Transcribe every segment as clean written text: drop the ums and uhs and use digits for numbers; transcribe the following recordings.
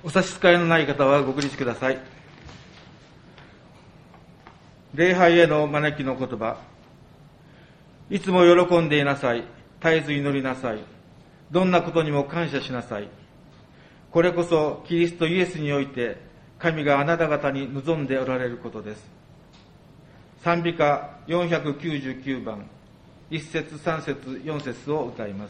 お差し支えのない方はご起立ください。礼拝への招きの言葉。いつも喜んでいなさい。絶えず祈りなさい。どんなことにも感謝しなさい。これこそキリストイエスにおいて神があなた方に望んでおられることです。賛美歌499番、1節3節4節を歌います。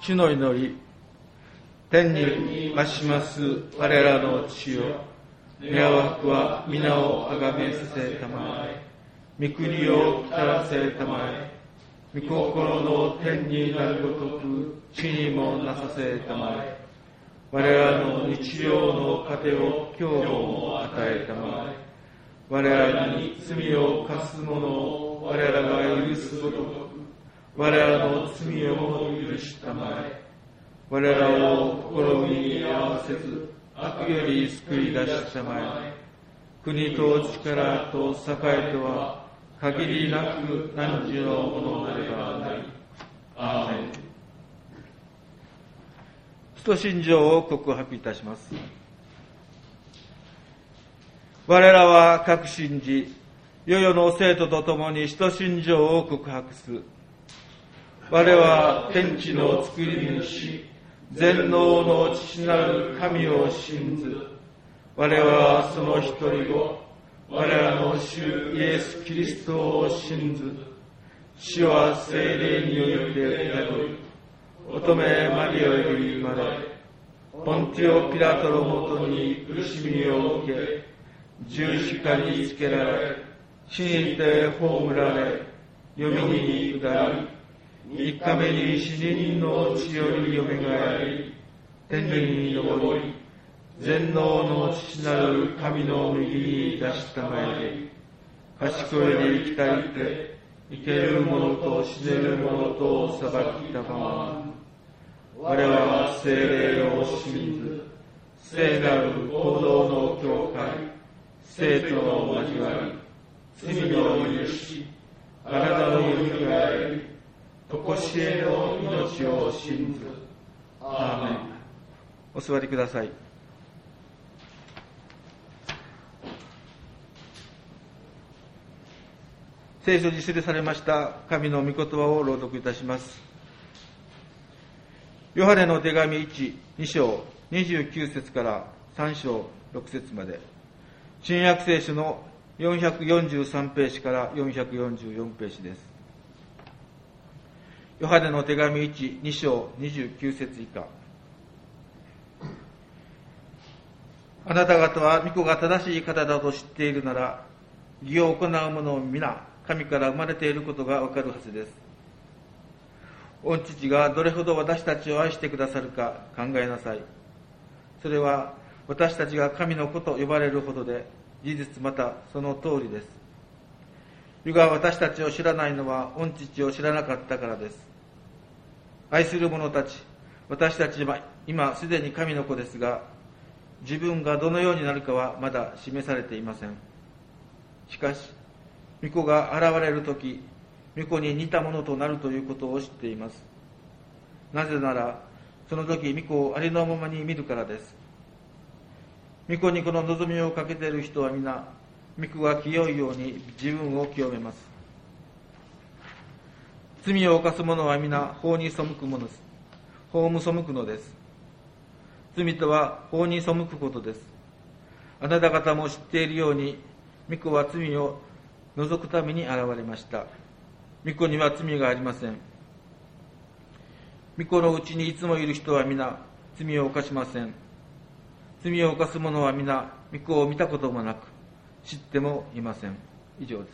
主の祈り。天に増します我らの父よ、願わくは皆をあがめさせたまえ、御国を来らせたまえ、御心の天になるごとく地にもなさせたまえ、我らの日曜の糧を今日も与えたまえ、我らに罪を犯す者を我らが許すごとく我らの罪をも許したまえ、我らを試みに合わせず悪より救い出したまえ、国と力と栄とは限りなく汝のものなればなり。アーメン。使徒信条を告白いたします。我らは確信じ、世々の生徒と共に使徒信条を告白す。我は天地の作り主、全能の父なる神を信ず。我はその一人子、我らの主イエス・キリストを信ず。主は聖霊によって宿り、乙女マリアより生まれ、ポンティオ・ピラトのもとに苦しみを受け、十字架につけられ、死にて葬られ、読みに下り、三日目に死人の地よりよみがえり、天に昇り、全能の父なる神の右に出したまえり、賢いに来たりて、生ける者と死ねる者と裁きたまま。我らは聖霊を信ず、聖なる行動の教会、生徒の交わり、罪の許し、体のよみがえり、とこしえの命を信ず。アーメン。お座りください。聖書に記されました神の御言葉を朗読いたします。ヨハネの手紙1、2章29節から3章6節まで、新約聖書の443ページから444ページです。ヨハネの手紙1、2章29節以下。あなた方は御子が正しい方だと知っているなら、義を行う者を皆、神から生まれていることがわかるはずです。御父がどれほど私たちを愛してくださるか考えなさい。それは私たちが神の子と呼ばれるほどで、事実またその通りです。世が私たちを知らないのは御父を知らなかったからです。愛する者たち、私たちは今すでに神の子ですが、自分がどのようになるかはまだ示されていません。しかし、御子が現れるとき、御子に似たものとなるということを知っています。なぜなら、その時御子をありのままに見るからです。御子にこの望みをかけている人は皆、御子が清いように自分を清めます。罪を犯す者は皆、法に背くものです。法も背くのです。罪とは法に背くことです。あなた方も知っているように、御子は罪を除くために現れました。御子には罪がありません。御子のうちにいつもいる人は皆、罪を犯しません。罪を犯す者は皆、御子を見たこともなく、知ってもいません。以上です。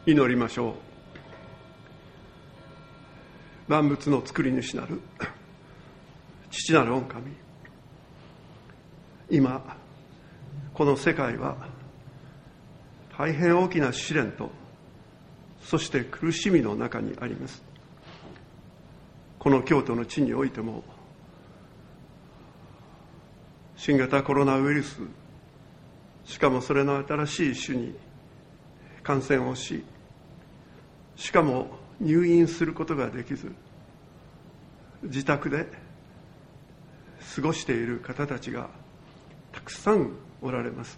祈りましょう。万物の作り主なる父なる御神、今この世界は大変大きな試練と、そして苦しみの中にあります。この京都の地においても、新型コロナウイルス、しかもそれの新しい種に感染をし、しかも入院することができず、自宅で過ごしている方たちがたくさんおられます。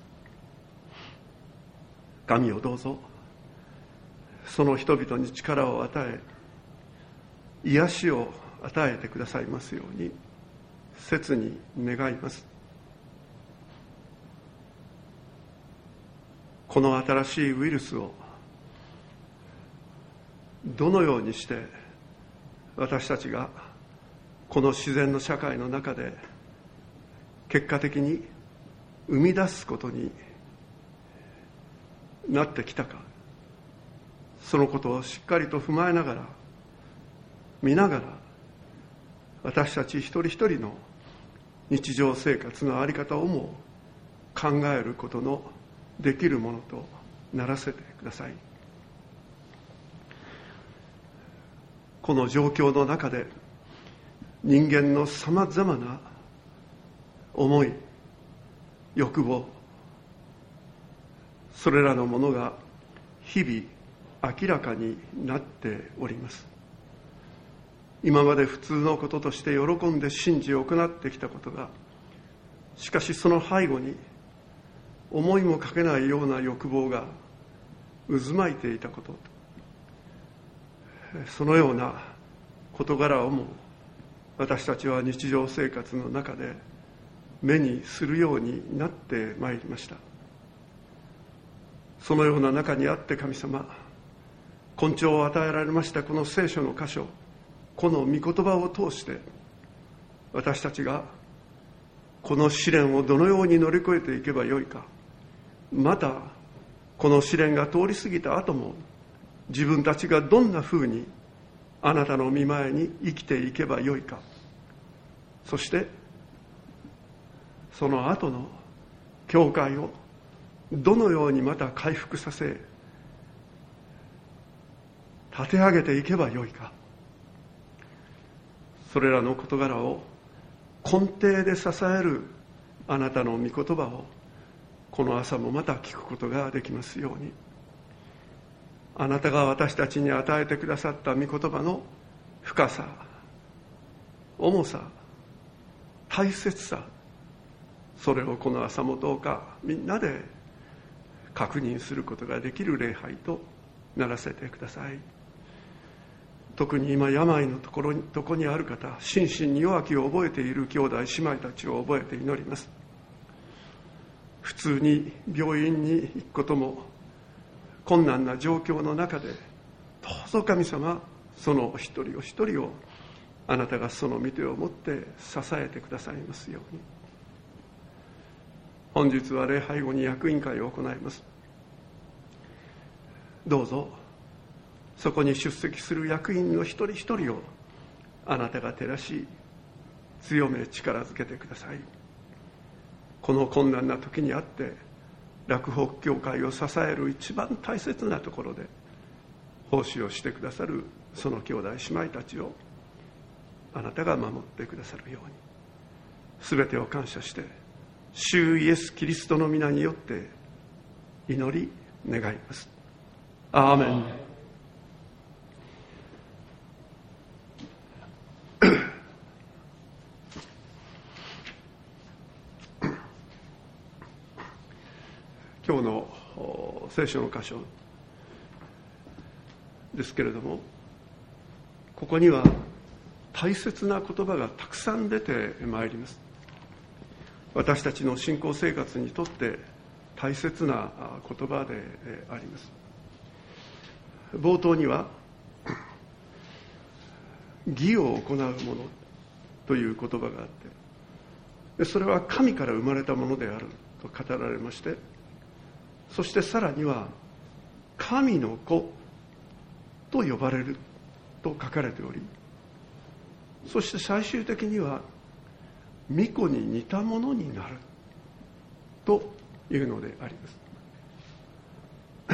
神をどうぞその人々に力を与え、癒しを与えてくださいますように切に願います。この新しいウイルスをどのようにして私たちがこの自然の社会の中で結果的に生み出すことになってきたか、そのことをしっかりと踏まえながら、見ながら、私たち一人一人の日常生活の在り方をも考えることのできるものとならせてください。この状況の中で人間のさまざまな思い、欲望、それらのものが日々明らかになっております。今まで普通のこととして喜んで信じ行ってきたことが、しかしその背後に思いもかけないような欲望が渦巻いていたこと、そのような事柄をも私たちは日常生活の中で目にするようになってまいりました。そのような中にあって神様、根性を与えられましたこの聖書の箇所、この御言葉を通して私たちがこの試練をどのように乗り越えていけばよいか、またこの試練が通り過ぎた後も自分たちがどんなふうにあなたの御前に生きていけばよいか、そしてその後の教会をどのようにまた回復させ立て上げていけばよいか、それらの事柄を根底で支えるあなたの御言葉をこの朝もまた聞くことができますように、あなたが私たちに与えてくださった御言葉の深さ、重さ、大切さ、それをこの朝もどうかみんなで確認することができる礼拝とならせてください。特に今病のとこにある方、心身に弱きを覚えている兄弟姉妹たちを覚えて祈ります。普通に病院に行くことも困難な状況の中で、どうぞ神様、その一人お一人をあなたがその御手を持って支えてくださいますように。本日は礼拝後に役員会を行います。どうぞそこに出席する役員の一人一人をあなたが照らし、強め力づけてください。この困難な時にあって洛北教会を支える一番大切なところで奉仕をしてくださるその兄弟姉妹たちをあなたが守ってくださるように、すべてを感謝して主イエスキリストの皆によって祈り願います。アーメン。今日の聖書の箇所ですけれども、ここには大切な言葉がたくさん出てまいります。私たちの信仰生活にとって大切な言葉であります。冒頭には義を行うものという言葉があって、それは神から生まれたものであると語られまして、そしてさらには神の子と呼ばれると書かれており、そして最終的には御子に似たものになるというのであります。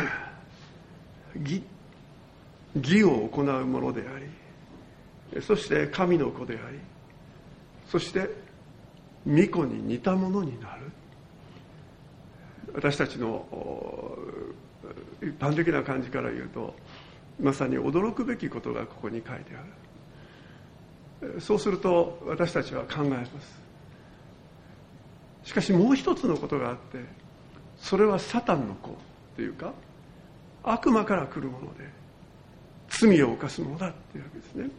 義を行うものであり、そして神の子であり、そして御子に似たものになる。私たちの一般的な感じから言うと、まさに驚くべきことがここに書いてある。そうすると私たちは考えます。しかしもう一つのことがあって、それはサタンの子というか悪魔から来るもので、罪を犯すものだっていうわけですね。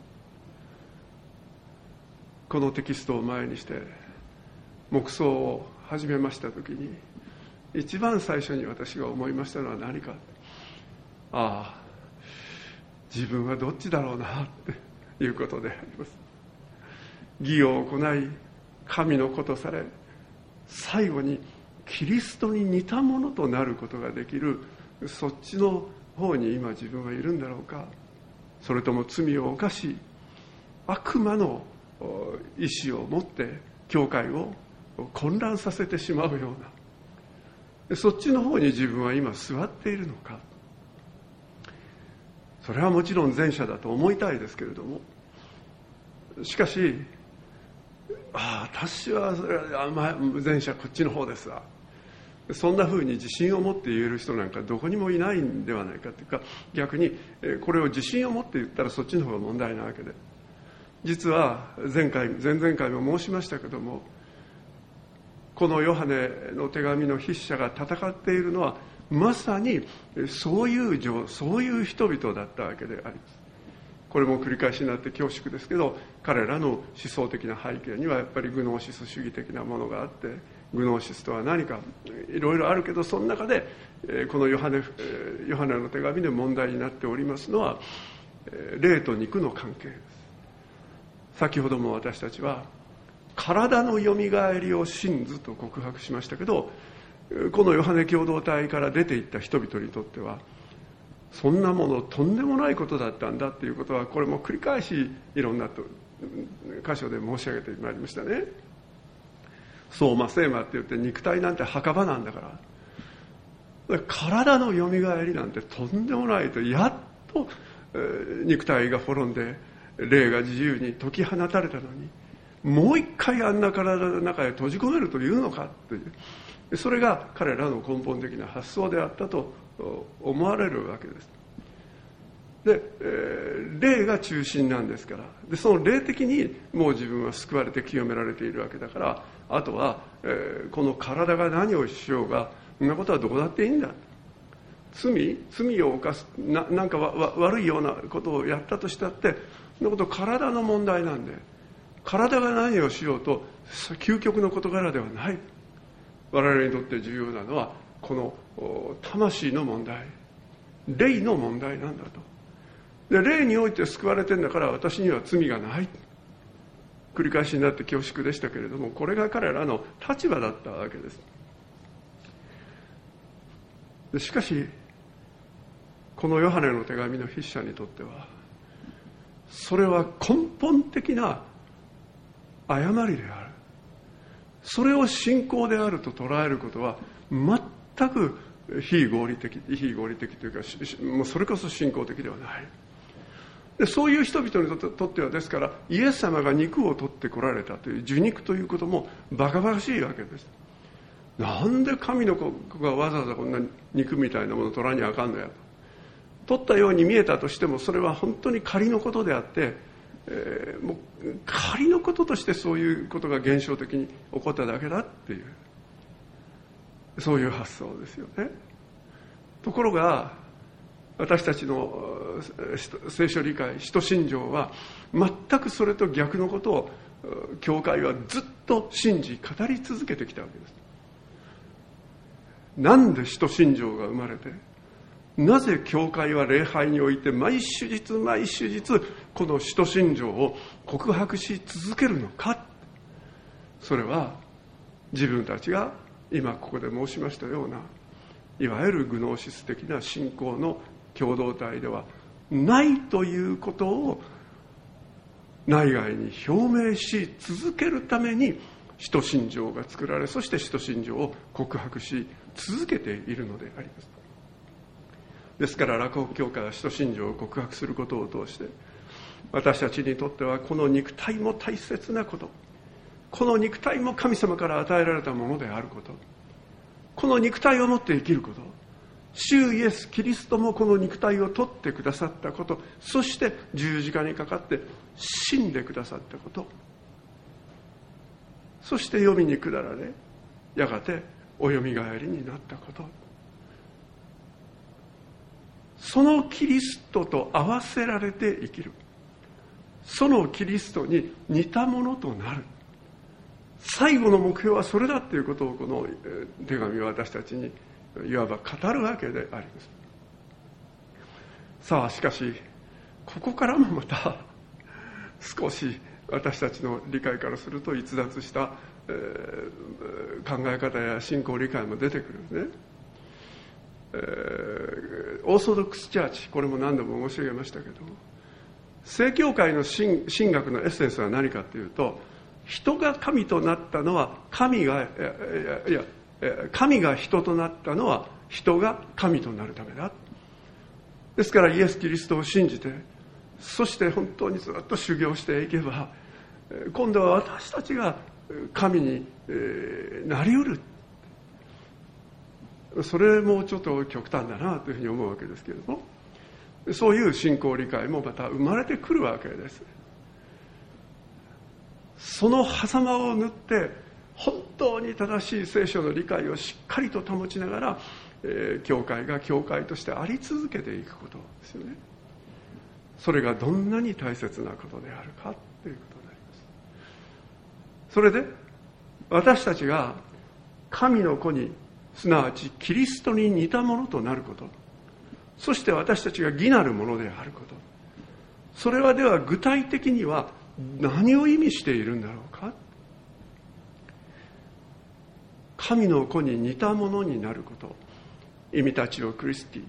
このテキストを前にして黙想を始めましたときに、一番最初に私が思いましたのは何か、ああ、自分はどっちだろうなっていうことであります。義を行い神の子とされ、最後にキリストに似たものとなることができる、そっちの方に今自分はいるんだろうか、それとも罪を犯し悪魔の意志を持って教会を混乱させてしまうような、そっちの方に自分は今座っているのか。それはもちろん前者だと思いたいですけれども、しかし私は前者こっちの方ですわ、そんな風に自信を持って言える人なんかどこにもいないんではないかというか、逆にこれを自信を持って言ったらそっちの方が問題なわけで、実は前々回も申しましたけども、このヨハネの手紙の筆者が戦っているのはまさにそういう人々だったわけであります。これも繰り返しになって恐縮ですけど、彼らの思想的な背景にはやっぱりグノーシス主義的なものがあって、グノーシスとは何かいろいろあるけど、その中でこのヨハネの手紙で問題になっておりますのは霊と肉の関係です。先ほども私たちは体のよみがえりを信ずと告白しましたけど、このヨハネ共同体から出ていった人々にとってはそんなものとんでもないことだったんだっていうことは、これも繰り返しいろんな箇所で申し上げてまいりましたね。ソーマセーマって言って肉体なんて墓場なんだから、体のよみがえりなんてとんでもないと、やっと肉体が滅んで霊が自由に解き放たれたのに、もう一回あんな体の中へ閉じ込めるというのかという、それが彼らの根本的な発想であったと思われるわけです。で、霊が中心なんですから、でその霊的にもう自分は救われて清められているわけだから、あとは、この体が何をしようがそんなことはどこだっていいんだ。罪を犯すなんか悪いようなことをやったとしたって、そんなこと体の問題なんで、体が何をしようと究極の事柄ではない。我々にとって重要なのはこの魂の問題、霊の問題なんだと。で、霊において救われてんだから私には罪がない。繰り返しになって恐縮でしたけれども、これが彼らの立場だったわけです。でしかしこのヨハネの手紙の筆者にとっては、それは根本的な誤りである。それを信仰であると捉えることは全く非合理的というか、もうそれこそ信仰的ではない。でそういう人々にとっては、ですからイエス様が肉を取ってこられたという受肉ということもバカバカしいわけです。なんで神の子がわざわざこんな肉みたいなものを取らにあかんのやと。取ったように見えたとしても、それは本当に仮のことであって、もう仮のこととしてそういうことが現象的に起こっただけだっていう、そういう発想ですよね。ところが私たちの聖書理解、使徒信条は全くそれと逆のことを教会はずっと信じ語り続けてきたわけです。なんで使徒信条が生まれて、なぜ教会は礼拝において毎主日この使徒信条を告白し続けるのか。それは自分たちが今ここで申しましたような、いわゆるグノーシス的な信仰の共同体ではないということを内外に表明し続けるために使徒信条が作られ、そして使徒信条を告白し続けているのであります。ですから洛北教会は使徒信条を告白することを通して、私たちにとってはこの肉体も大切なこと、この肉体も神様から与えられたものであること、この肉体を持って生きること、主イエス・キリストもこの肉体を取ってくださったこと、そして十字架にかかって死んでくださったこと、そして読みに下られ、やがておよみがえりになったこと、そのキリストと合わせられて生きる、そのキリストに似たものとなる、最後の目標はそれだということをこの手紙は私たちにいわば語るわけであります。さあしかしここからもまた少し私たちの理解からすると逸脱した、考え方や信仰理解も出てくるんですね。オーソドックスチャーチ、これも何度も申し上げましたけども、正教会の神学のエッセンスは何かというと、人が神となったのは神が人となったのは人が神となるためだ。ですからイエス・キリストを信じて、そして本当にずっと修行していけば、今度は私たちが神になりうる。それもちょっと極端だなというふうに思うわけですけれども、そういう信仰理解もまた生まれてくるわけです。その狭間を縫って本当に正しい聖書の理解をしっかりと保ちながら、教会が教会としてあり続けていくことですよね。それがどんなに大切なことであるかということであります。それで私たちが神の子に、すなわちキリストに似たものとなること、そして私たちが義なるものであること、それはでは具体的には何を意味しているんだろうか。神の子に似たものになること、イミタチオ・クリステ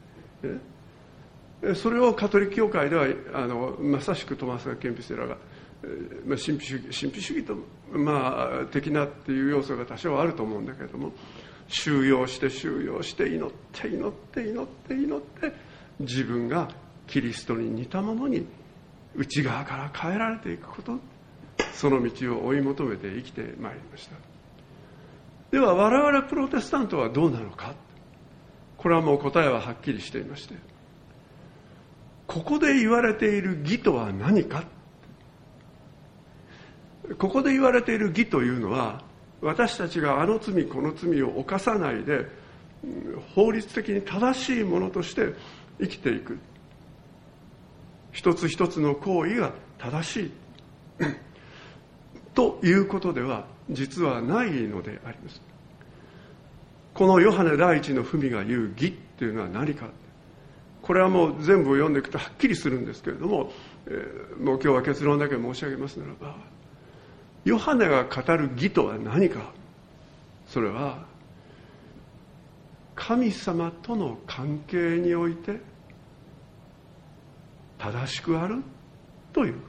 ィ、それをカトリック教会ではまさしくトマス・ケンピセラが、神秘主義と、的なっていう要素が多少あると思うんだけれども、収容して祈って自分がキリストに似たものに内側から変えられていくこと、その道を追い求めて生きてまいりました。では我々プロテスタントはどうなのか。これはもう答えははっきりしていまして、ここで言われている義とは何か。ここで言われている義というのは、私たちがあの罪この罪を犯さないで法律的に正しいものとして生きていく、一つ一つの行為が正しいということでは実はないのであります。このヨハネ第一の文が言う義っていうのは何か、これはもう全部を読んでいくとはっきりするんですけれども、もう今日は結論だけ申し上げますならば、ヨハネが語る義とは何か。それは神様との関係において正しくあるということ。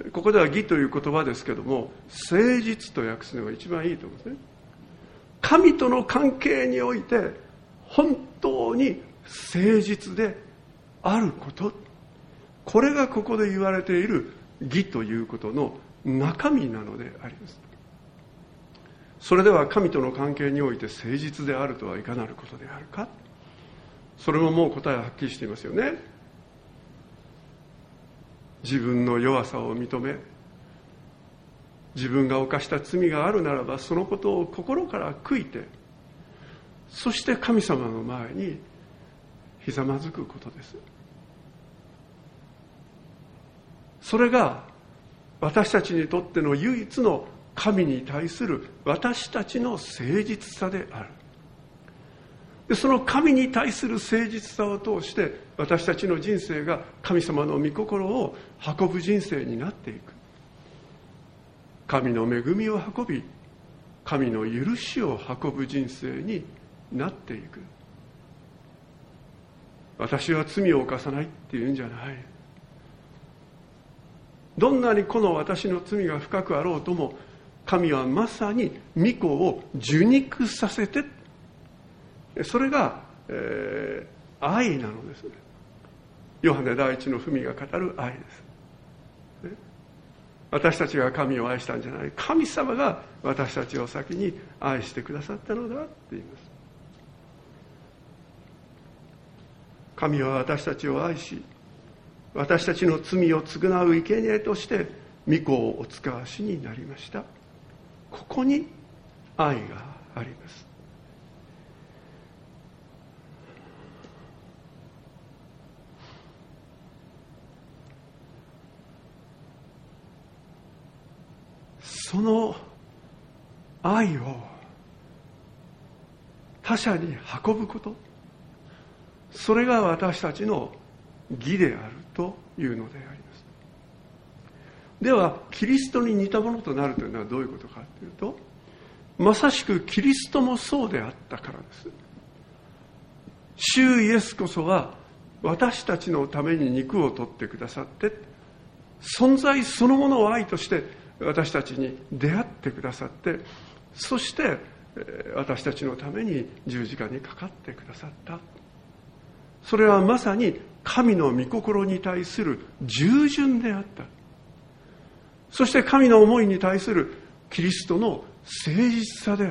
ここでは義という言葉ですけども、誠実と訳すのが一番いいと思うんですね。神との関係において本当に誠実であること、これがここで言われている義ということの中身なのであります。それでは神との関係において誠実であるとはいかなることであるか。それももう答えははっきりしていますよね。自分の弱さを認め、自分が犯した罪があるならばそのことを心から悔いて、そして神様の前にひざまずくことです。それが私たちにとっての唯一の神に対する私たちの誠実さである。で、その神に対する誠実さを通して私たちの人生が神様の御心を運ぶ人生になっていく。神の恵みを運び、神の許しを運ぶ人生になっていく。 私は罪を犯さないっていうんじゃない。どんなにこの私の罪が深くあろうとも、神はまさに御子を受肉させて、それが、愛なのです。ヨハネ第一の文が語る愛です。私たちが神を愛したんじゃない、神様が私たちを先に愛してくださったのだって言います。神は私たちを愛し、私たちの罪を償う生贄として御子をお使わしになりました。ここに愛があります。その愛を他者に運ぶこと、それが私たちの義であるというのであります。ではキリストに似たものとなるというのはどういうことかというと、まさしくキリストもそうであったからです。主イエスこそは私たちのために肉を取ってくださって、存在そのものを愛として私たちに出会ってくださって、そして私たちのために十字架にかかってくださった。それはまさに神の御心に対する従順であった。そして神の思いに対するキリストの誠実さであった。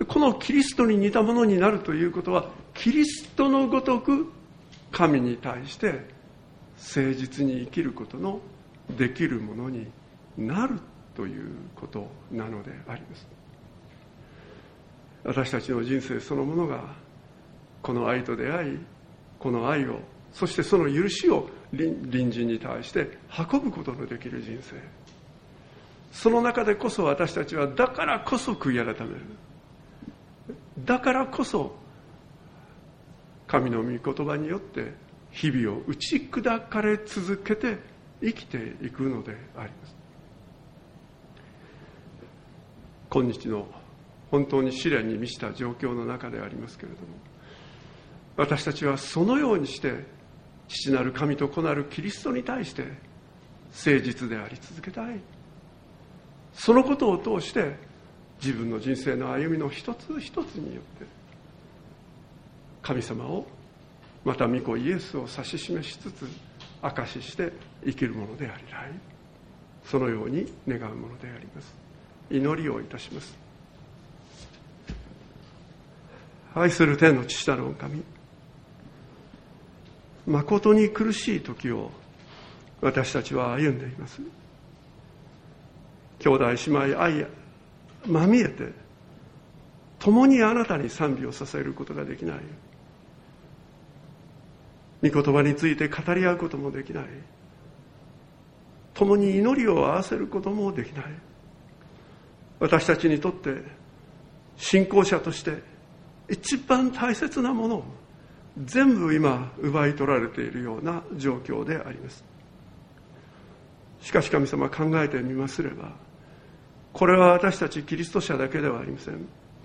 このキリストに似たものになるということは、キリストのごとく神に対して誠実に生きることのできるものになるということなのであります。私たちの人生そのものがこの愛と出会い、この愛を、そしてその許しを隣人に対して運ぶことのできる人生、その中でこそ私たちはだからこそ悔い改める、だからこそ神の御言葉によって日々を打ち砕かれ続けて生きていくのであります。今日の本当に試練に満ちた状況の中でありますけれども、私たちはそのようにして父なる神と子なるキリストに対して誠実であり続けたい。そのことを通して自分の人生の歩みの一つ一つによって神様を、また御子イエスを指し示しつつ証しして生きるものでありたい。そのように願うものであります。祈りをいたします。愛する天の父なる御神、誠に苦しい時を私たちは歩んでいます。兄弟姉妹愛まみえて共にあなたに賛美を捧げることができない。御言葉について語り合うこともできない。共に祈りを合わせることもできない。私たちにとって信仰者として一番大切なものを全部今奪い取られているような状況であります。しかし神様、考えてみますれば、これは私たちキリスト者だけではありません。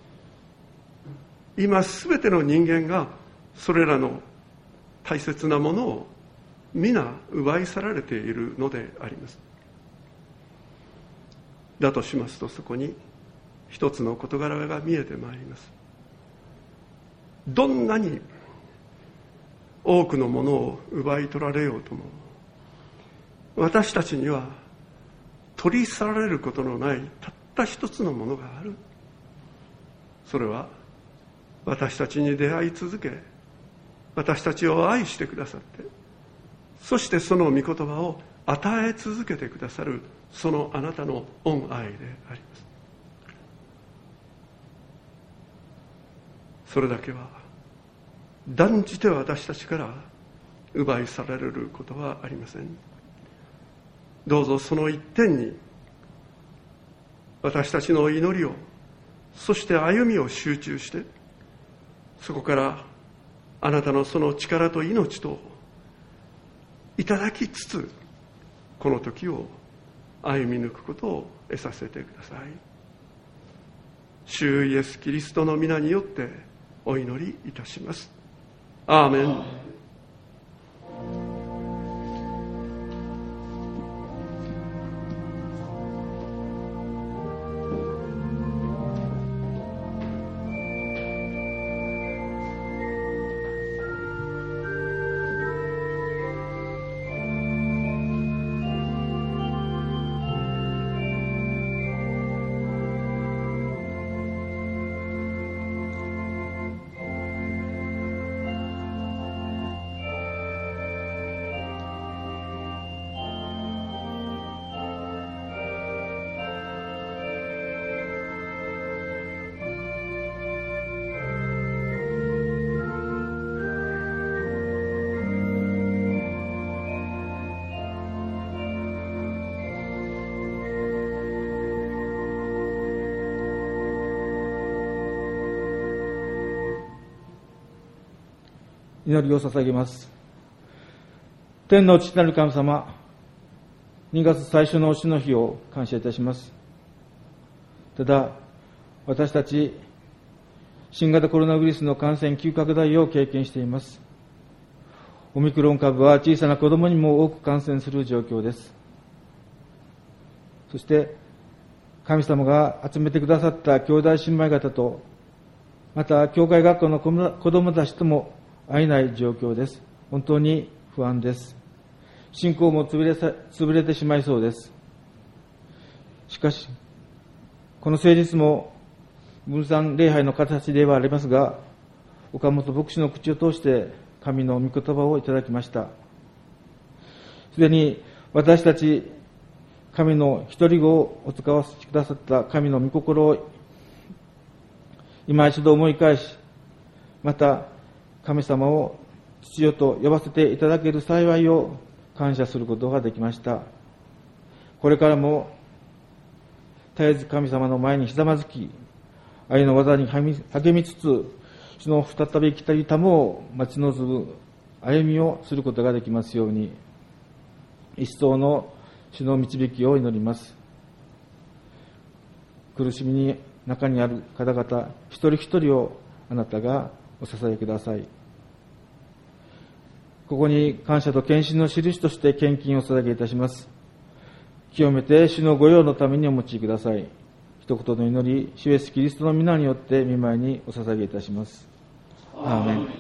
今すべての人間がそれらの大切なものを皆奪い去られているのであります。だとしますと、そこに一つの事柄が見えてまいります。どんなに多くのものを奪い取られようとも、私たちには取り去られることのないたった一つのものがある。それは私たちに出会い続け、私たちを愛してくださって、そしてその御言葉を与え続けてくださる、そのあなたの恩愛であります。それだけは断じて私たちから奪い去られることはありません。どうぞその一点に私たちの祈りを、そして歩みを集中して、そこからあなたのその力と命といただきつつ、この時を歩み抜くことを得させてください。主イエスキリストの皆によってお祈りいたします。アーメン。 祈りを捧げます。天の父なる神様、2月最初の主の日を感謝いたします。ただ、私たち、新型コロナウイルスの感染急拡大を経験しています。オミクロン株は小さな子供にも多く感染する状況です。そして、神様が集めてくださった兄弟姉妹方と、また、教会学校の子供たちとも会えない状況です。本当に不安です。信仰も潰れてしまいそうです。しかし、この聖日も分散礼拝の形ではありますが、岡本牧師の口を通して神の御言葉をいただきました。すでに私たち神の一人子をお使わせてくださった神の御心を今一度思い返し、また神様を父よと呼ばせていただける幸いを感謝することができました。これからも絶えず神様の前にひざまずき、愛の技に励みつつ、主の再び来たりたもを待ち望む歩みをすることができますように、一層の主の導きを祈ります。苦しみに中にある方々一人一人をあなたがお支えください。ここに感謝と献身の印として献金を捧げいたします。清めて主の御用のためにお持ちください。一言の祈り、主イエスキリストの皆によって御前にお捧げいたします。アーメン。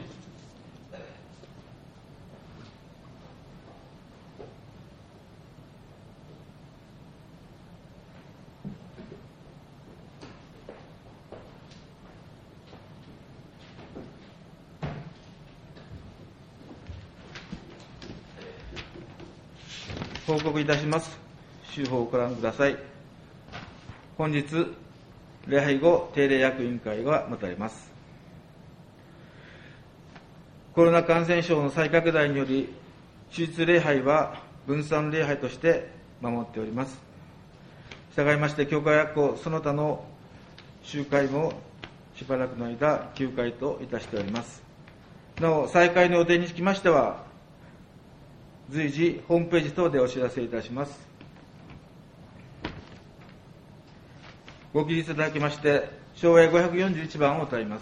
報告いたします。週報をご覧ください。本日、礼拝後定例役員会が待たれます。コロナ感染症の再拡大により、手術礼拝は分散礼拝として守っております。従いまして、教会学校その他の集会もしばらくの間休会といたしております。なお、再開の予定につきましては、随時ホームページ等でお知らせいたします。ご起立いただきまして、昭和541番を歌います。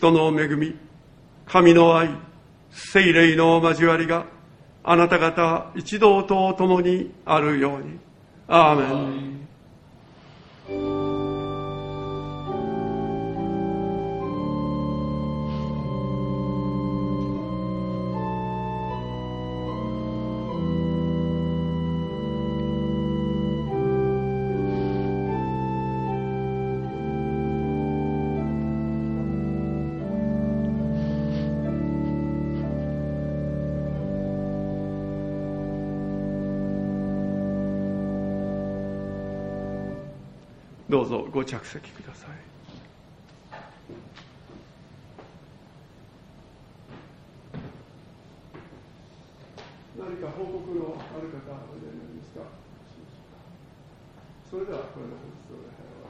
トの恵み、神の愛、聖霊の交わりがあなた方一同と共にあるように。アーメン。どうぞご着席ください。何か報告のある方はおいでになりますか。それではこれで本日の礼拝を